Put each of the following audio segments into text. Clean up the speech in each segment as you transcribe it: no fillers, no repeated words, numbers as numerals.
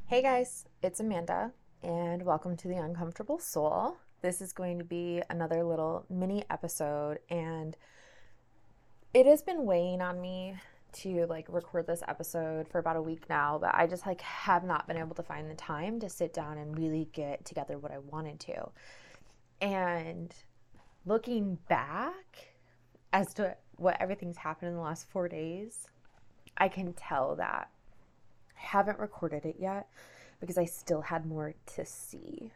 Hey guys, it's Amanda, and welcome to The Uncomfortable Soul. This is going to be another little mini episode, and it has been weighing on me to record this episode for about a week now, but I just have not been able to find the time to sit down and really get together what I wanted to. And looking back as to what everything's happened in the last 4 days, I can tell that I haven't recorded it yet because I still had more to see.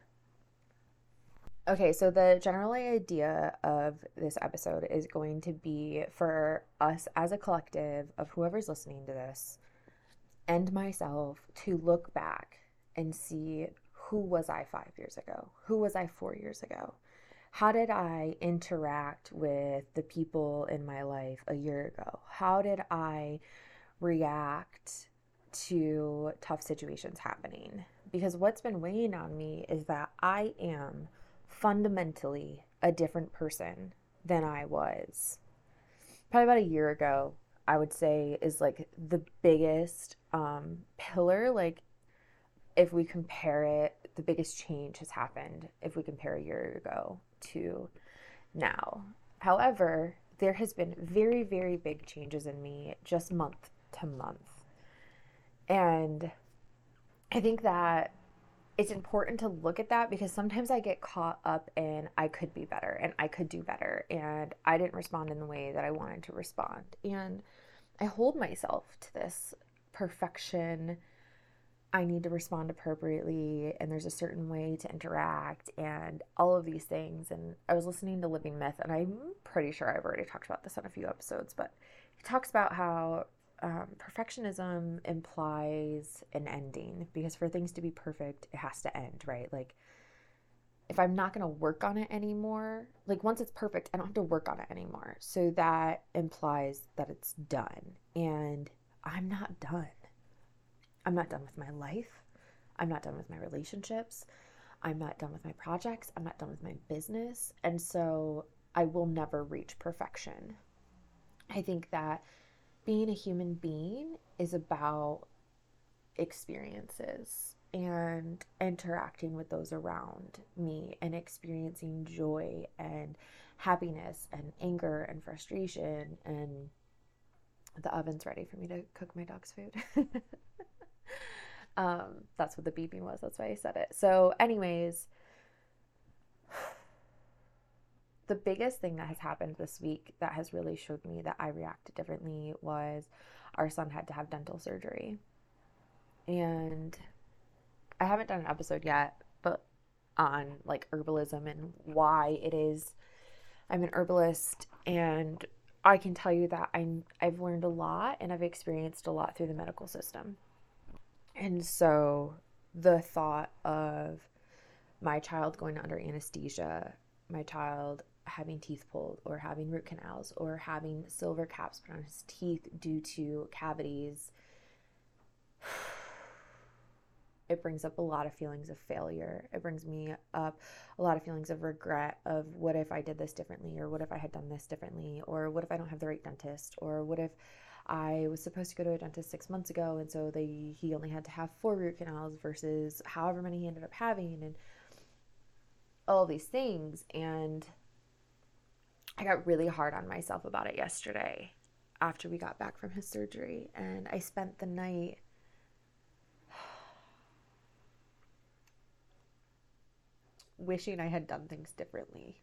Okay, so the general idea of this episode is going to be for us as a collective of whoever's listening to this and myself to look back and see, who was I 5 years ago? Who was I 4 years ago? How did I interact with the people in my life a year ago? How did I react to tough situations happening? Because what's been weighing on me is that I am fundamentally a different person than I was probably about a year ago. I would say is the biggest pillar. If we compare it, the biggest change has happened if we compare a year ago to now. However, there has been very, very big changes in me just month to month. And I think that it's important to look at that because sometimes I get caught up in I could be better and I could do better and I didn't respond in the way that I wanted to respond. And I hold myself to this perfection. I need to respond appropriately and there's a certain way to interact and all of these things. And I was listening to Living Myth, and I'm pretty sure I've already talked about this on a few episodes, but he talks about how perfectionism implies an ending, because for things to be perfect, it has to end, right? If I'm not going to work on it anymore, once it's perfect, I don't have to work on it anymore. So that implies that it's done. And I'm not done. I'm not done with my life. I'm not done with my relationships. I'm not done with my projects. I'm not done with my business. And so I will never reach perfection. I think that being a human being is about experiences and interacting with those around me and experiencing joy and happiness and anger and frustration. And the oven's ready for me to cook my dog's food. That's what the beeping was. That's why I said it. So, anyways, the biggest thing that has happened this week that has really showed me that I reacted differently was our son had to have dental surgery. And I haven't done an episode yet, but on herbalism and why it is I'm an herbalist, and I can tell you that I've learned a lot and I've experienced a lot through the medical system. And so the thought of my child going under anesthesia, my child having teeth pulled or having root canals or having silver caps put on his teeth due to cavities, it brings up a lot of feelings of failure. It brings me up a lot of feelings of regret of what if I did this differently, or what if I had done this differently, or what if I don't have the right dentist, or what if I was supposed to go to a dentist 6 months ago and so he only had to have 4 root canals versus however many he ended up having, and all these things. And I got really hard on myself about it yesterday after we got back from his surgery, and I spent the night wishing I had done things differently.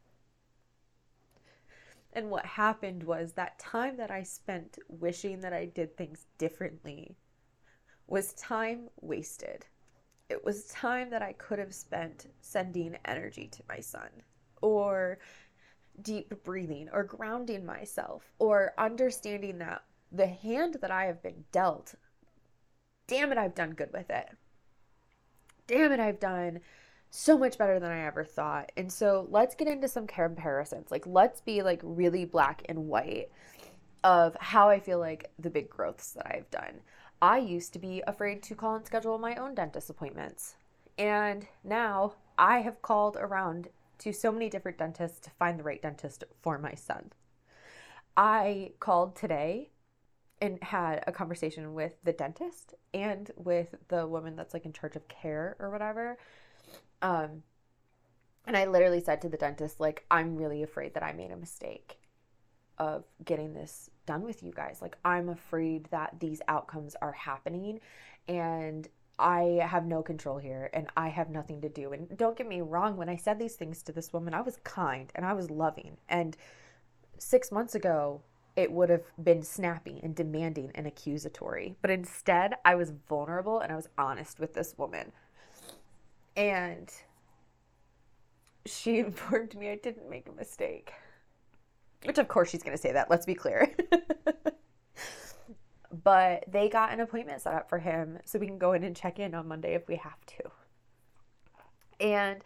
And what happened was that time that I spent wishing that I did things differently was time wasted. It was time that I could have spent sending energy to my son, or deep breathing, or grounding myself, or understanding that the hand that I have been dealt, damn it, I've done good with it. Damn it, I've done so much better than I ever thought. And so let's get into some comparisons. Let's be really black and white of how I feel like the big growths that I've done. I used to be afraid to call and schedule my own dentist appointments. And now I have called around to so many different dentists to find the right dentist for my son. I called today and had a conversation with the dentist and with the woman that's like in charge of care or whatever. Um, and I literally said to the dentist, like, I'm really afraid that I made a mistake of getting this done with you guys. Like, I'm afraid that these outcomes are happening and I have no control here and I have nothing to do. And don't get me wrong, when I said these things to this woman, I was kind and I was loving. And 6 months ago, it would have been snappy and demanding and accusatory. But instead, I was vulnerable and I was honest with this woman. And she informed me I didn't make a mistake. Which, of course, she's going to say that. Let's be clear. But they got an appointment set up for him so we can go in and check in on Monday if we have to. And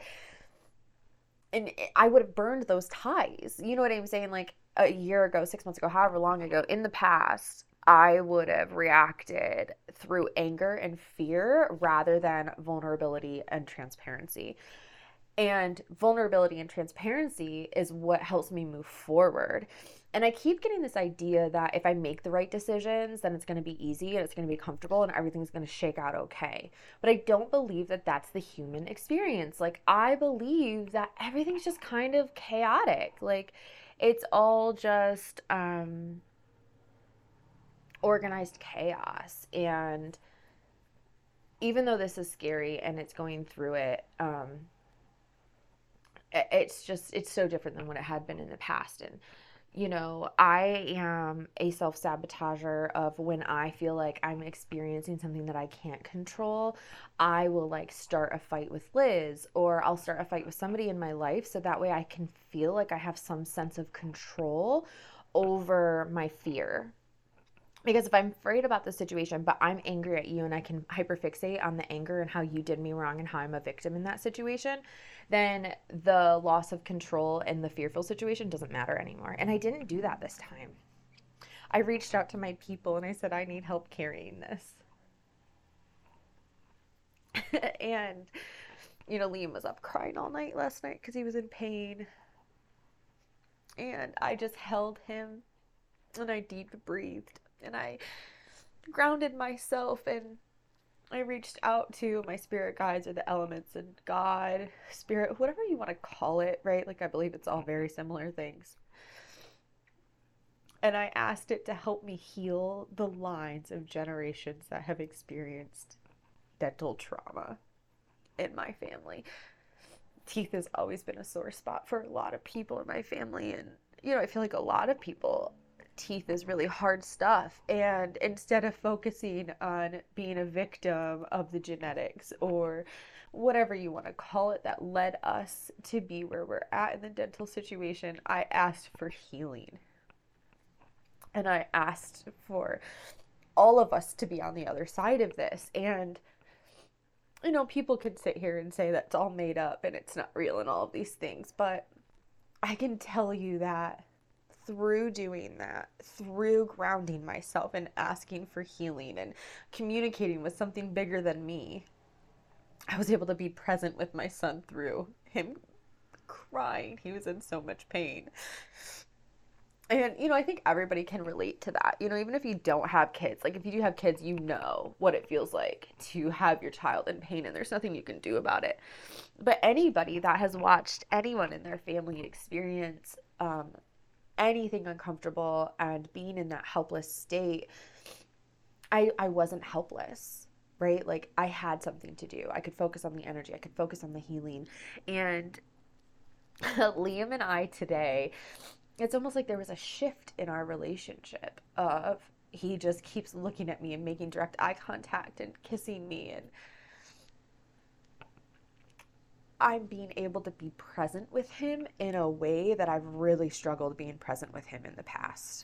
I would have burned those ties. You know what I'm saying? Like a year ago, 6 months ago, however long ago, in the past, I would have reacted through anger and fear rather than vulnerability and transparency. And vulnerability and transparency is what helps me move forward. And I keep getting this idea that if I make the right decisions, then it's going to be easy and it's going to be comfortable and everything's going to shake out okay. But I don't believe that that's the human experience. Like, I believe that everything's just kind of chaotic. Like, it's all just organized chaos. And even though this is scary and it's going through it, it's so different than what it had been in the past. And you know, I am a self-sabotager of when I feel like I'm experiencing something that I can't control, I will like start a fight with Liz or I'll start a fight with somebody in my life so that way I can feel like I have some sense of control over my fear. Because if I'm afraid about the situation, but I'm angry at you and I can hyperfixate on the anger and how you did me wrong and how I'm a victim in that situation, then the loss of control and the fearful situation doesn't matter anymore. And I didn't do that this time. I reached out to my people and I said, I need help carrying this. And, you know, Liam was up crying all night last night because he was in pain. And I just held him and I deep breathed and I grounded myself and I reached out to my spirit guides or the elements and God, spirit, whatever you want to call it, right? Like, I believe it's all very similar things. And I asked it to help me heal the lines of generations that have experienced dental trauma in my family. Teeth has always been a sore spot for a lot of people in my family. And, you know, I feel like a lot of people, teeth is really hard stuff. And instead of focusing on being a victim of the genetics or whatever you want to call it that led us to be where we're at in the dental situation, I asked for healing. And I asked for all of us to be on the other side of this. And, you know, people could sit here and say that's all made up and it's not real and all of these things. But I can tell you that through doing that, through grounding myself and asking for healing and communicating with something bigger than me, I was able to be present with my son through him crying. He was in so much pain. And, you know, I think everybody can relate to that. You know, even if you don't have kids, like if you do have kids, you know what it feels like to have your child in pain and there's nothing you can do about it. But anybody that has watched anyone in their family experience anything uncomfortable and being in that helpless state, I wasn't helpless, right? Like, I had something to do. I could focus on the energy. I could focus on the healing. And Liam and I today, it's almost like there was a shift in our relationship of he just keeps looking at me and making direct eye contact and kissing me, and I'm being able to be present with him in a way that I've really struggled being present with him in the past.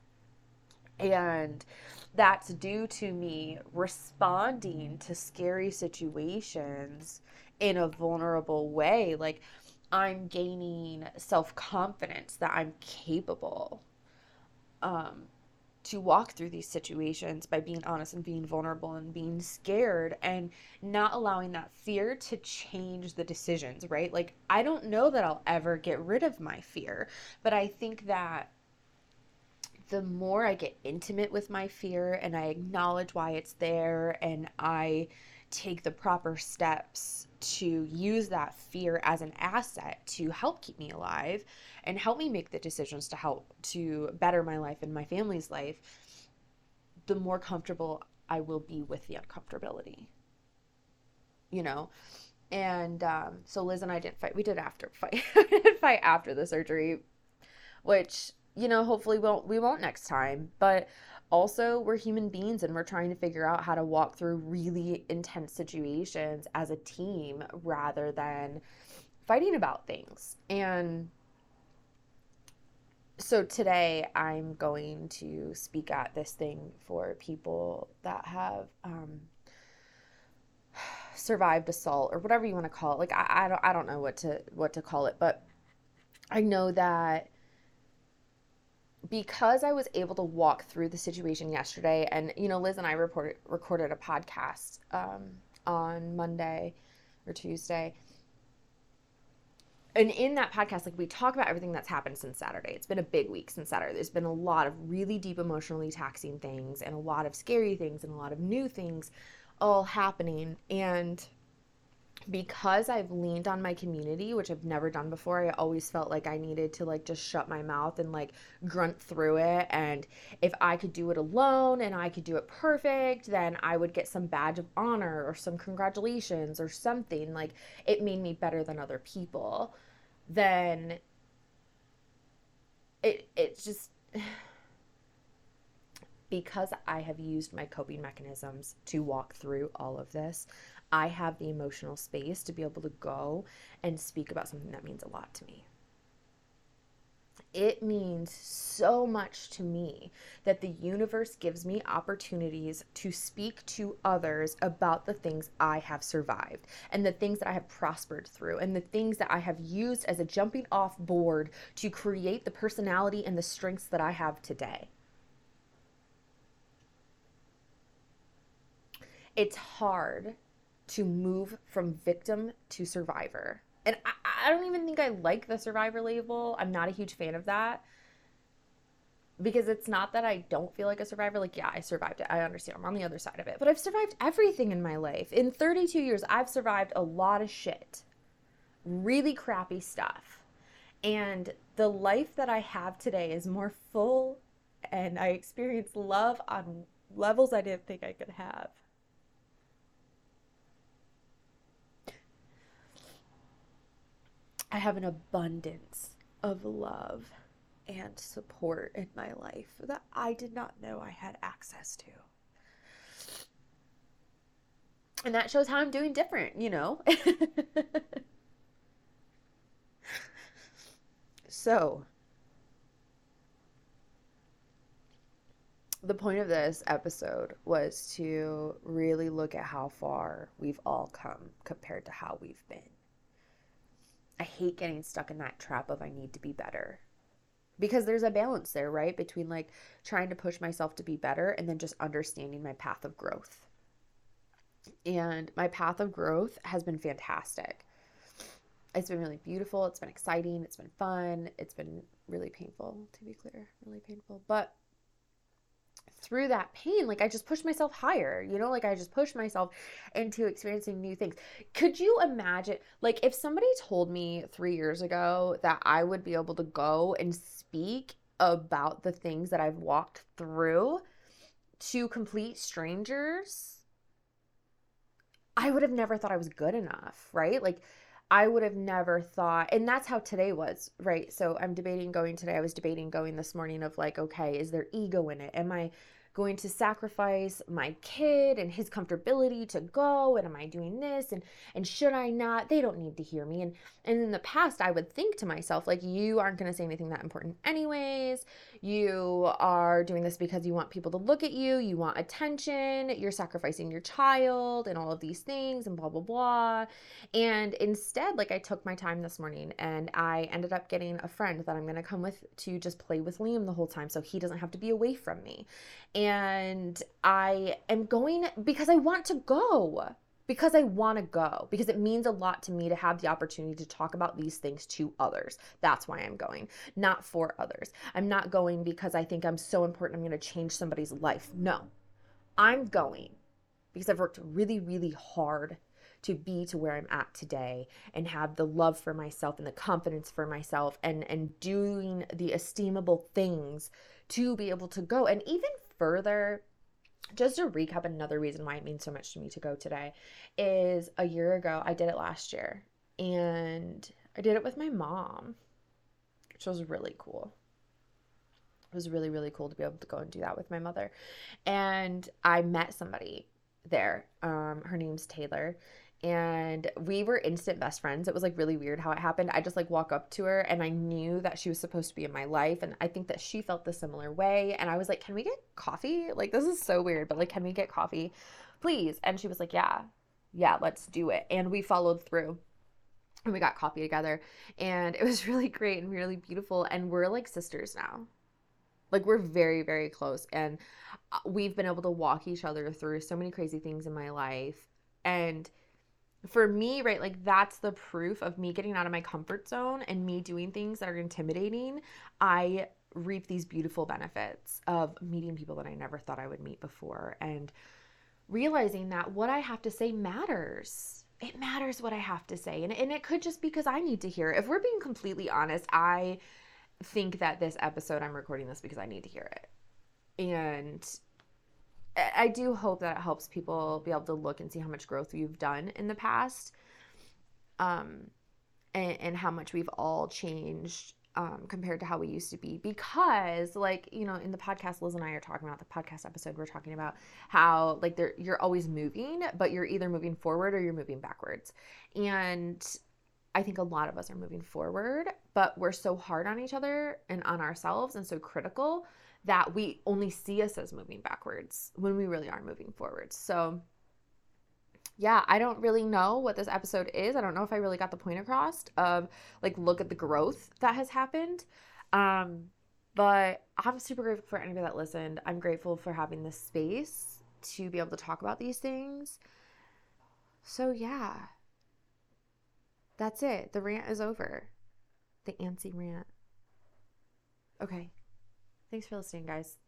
And that's due to me responding to scary situations in a vulnerable way. Like, I'm gaining self-confidence that I'm capable to walk through these situations by being honest and being vulnerable and being scared and not allowing that fear to change the decisions, right? Like, I don't know that I'll ever get rid of my fear, but I think that the more I get intimate with my fear and I acknowledge why it's there and I take the proper steps to use that fear as an asset to help keep me alive and help me make the decisions to help to better my life and my family's life, the more comfortable I will be with the uncomfortability, you know? And so Liz and I didn't fight. We did after fight. We did fight after the surgery, which, hopefully we won't next time. But also, we're human beings and we're trying to figure out how to walk through really intense situations as a team rather than fighting about things. And so today I'm going to speak at this thing for people that have survived assault or whatever you want to call it. Like I don't know what to call it, but I know that because I was able to walk through the situation yesterday, and Liz and I recorded a podcast on Monday or Tuesday. And in that podcast, like, we talk about everything that's happened since Saturday. It's been a big week since Saturday. There's been a lot of really deep emotionally taxing things and a lot of scary things and a lot of new things all happening. And because I've leaned on my community, which I've never done before, I always felt like I needed to like just shut my mouth and like grunt through it. And if I could do it alone and I could do it perfect, then I would get some badge of honor or some congratulations or something. Like, it made me better than other people. Then it's just because I have used my coping mechanisms to walk through all of this, I have the emotional space to be able to go and speak about something that means a lot to me. It means so much to me that the universe gives me opportunities to speak to others about the things I have survived and the things that I have prospered through and the things that I have used as a jumping off board to create the personality and the strengths that I have today. It's hard to move from victim to survivor. And I don't even think I like the survivor label. I'm not a huge fan of that. Because it's not that I don't feel like a survivor. Like, yeah, I survived it. I understand. I'm on the other side of it. But I've survived everything in my life. In 32 years, I've survived a lot of shit. Really crappy stuff. And the life that I have today is more full, and I experience love on levels I didn't think I could have. I have an abundance of love and support in my life that I did not know I had access to. And that shows how I'm doing different, So, the point of this episode was to really look at how far we've all come compared to how we've been. I hate getting stuck in that trap of I need to be better. Because there's a balance there, right? Between like trying to push myself to be better and then just understanding my path of growth. And my path of growth has been fantastic. It's been really beautiful. It's been exciting. It's been fun. It's been really painful, to be clear. Really painful. But through that pain, like, I just pushed myself higher, like I just pushed myself into experiencing new things. Could you imagine, like, if somebody told me 3 years ago that I would be able to go and speak about the things that I've walked through to complete strangers, I would have never thought I was good enough, right? Like, I would have never thought, and that's how today was, right? So I'm debating going today. I was debating going this morning of like, okay, is there ego in it? Am I going to sacrifice my kid and his comfortability to go? And am I doing this? And should I not? They don't need to hear me. And in the past, I would think to myself, like, you aren't going to say anything that important anyways. You are doing this because you want people to look at you. You want attention. You're sacrificing your child and all of these things and blah, blah, blah. And instead, like, I took my time this morning and I ended up getting a friend that I'm going to come with to just play with Liam the whole time so he doesn't have to be away from me. And I am going because I want to go. because I want to go, because it means a lot to me to have the opportunity to talk about these things to others. That's why I'm going, not for others. I'm not going because I think I'm so important, I'm going to change somebody's life. No, I'm going because I've worked really, really hard to be to where I'm at today and have the love for myself and the confidence for myself and doing the esteemable things to be able to go. And even further, just to recap, another reason why it means so much to me to go today is a year ago, I did it last year, and I did it with my mom, which was really cool. It was really, really cool to be able to go and do that with my mother. And I met somebody there. Her name's Taylor. And we were instant best friends. It was like really weird how it happened. I just like walk up to her and I knew that she was supposed to be in my life. And I think that she felt the similar way. And I was like, can we get coffee? Like, this is so weird, but like, can we get coffee, please? And she was like, yeah, let's do it. And we followed through and we got coffee together. And it was really great and really beautiful. And we're like sisters now. Like, we're very, very close. And we've been able to walk each other through so many crazy things in my life. And for me, right, like that's the proof of me getting out of my comfort zone and me doing things that are intimidating. I reap these beautiful benefits of meeting people that I never thought I would meet before and realizing that what I have to say matters. It matters what I have to say. And it could just be because I need to hear it. If we're being completely honest, I think that this episode, I'm recording this because I need to hear it. And I do hope that it helps people be able to look and see how much growth we've done in the past, and how much we've all changed compared to how we used to be. Because, like, you know, in the podcast, Liz and I are talking about the podcast episode, we're talking about how, like, you're always moving, but you're either moving forward or you're moving backwards. And I think a lot of us are moving forward, but we're so hard on each other and on ourselves and so critical that we only see us as moving backwards when we really are moving forward. So yeah, I don't really know what this episode is. I don't know if I really got the point across of like, look at the growth that has happened. But I'm super grateful for anybody that listened. I'm grateful for having this space to be able to talk about these things. So yeah, that's it. The rant is over. The antsy rant. Okay. Thanks for listening, guys.